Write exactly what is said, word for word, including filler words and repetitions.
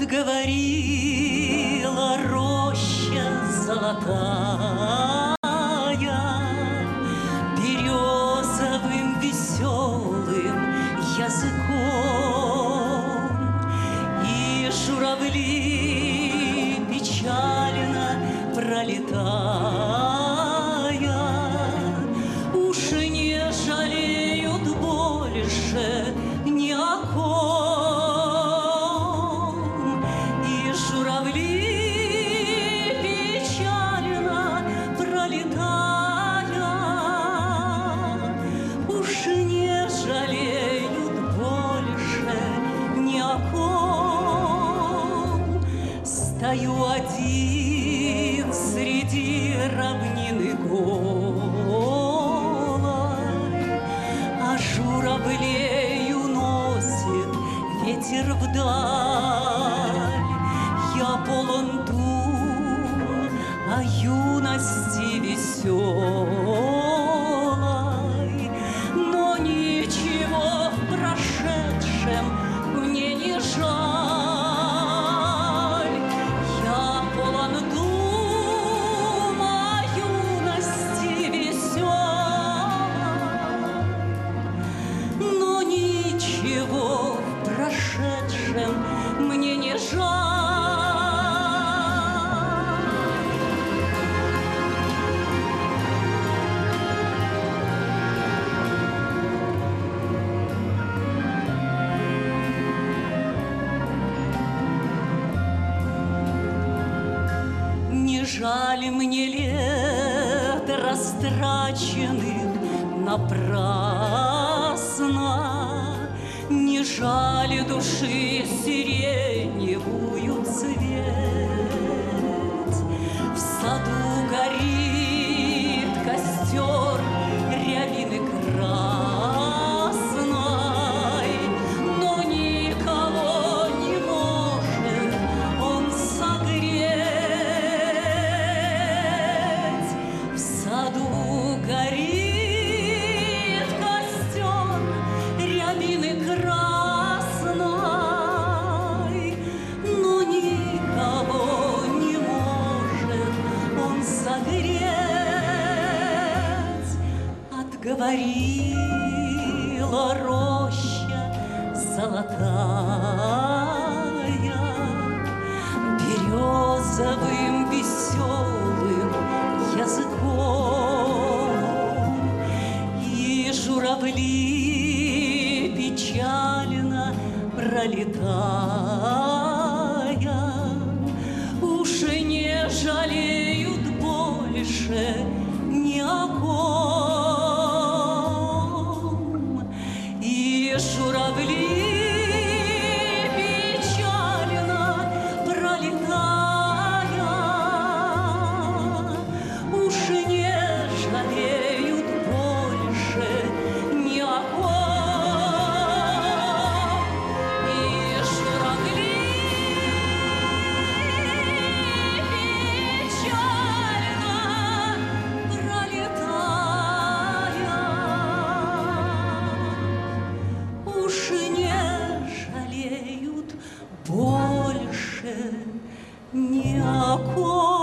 Отговорила роща золотая березовым веселым языком, и журавли печально пролетая уж не жалеют больше ни о ком. И журавли печально пролетая уж не жалеют больше ни о ком. Стою один среди равнины голой, а журавлей уносит ветер вдаль. Я полон дум о юности веселой, но ничего в прошедшем мне не жаль. Я полон дум о юности веселой, но ничего в прошедшем мне не жаль. Не жаль мне лет растраченных напрасно, не жаль души сиреневую цвет. В саду горит костер рябины красной, но никого не может он согреть. В саду горит костер рябины красной, но никого не может он согреть. Отговорила роща золотая березовым веселым языком, и журавли печально пролетая уж не жалеют больше ни о ком. И журавли печально пролетая уж не жалеют больше ни о ком. И журавли печально пролетая уж не жалеют больше ни о ком.